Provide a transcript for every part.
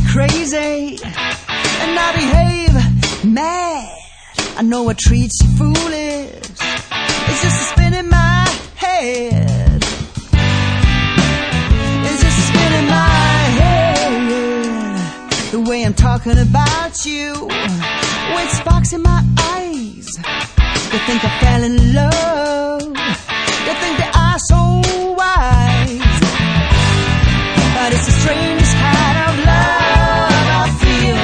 crazy, and I behave mad. I know I treat you foolish. It's just a spin in my head. It's just a spin in my head. The way I'm talking about you, with sparks in my eyes. You think I fell in love. You think that I'm so wise. But it's the strangest kind of love I feel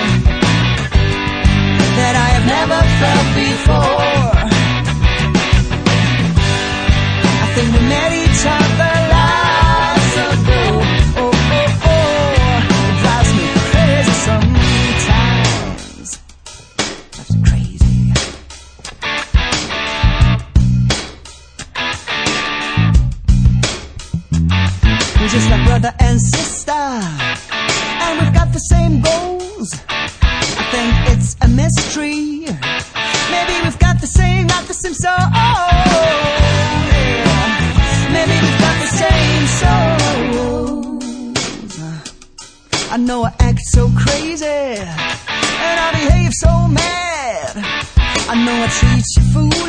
that I have never felt before. I think we met each other lives ago. Oh, oh, oh. It drives me crazy sometimes. That's crazy. We're just like brother and sister, and we've got the same goals. I think it's a mystery. Maybe we've got the same, not the same soul. Yeah. Maybe we've got the same souls. I know I act so crazy, and I behave so mad. I know I treat you foolish.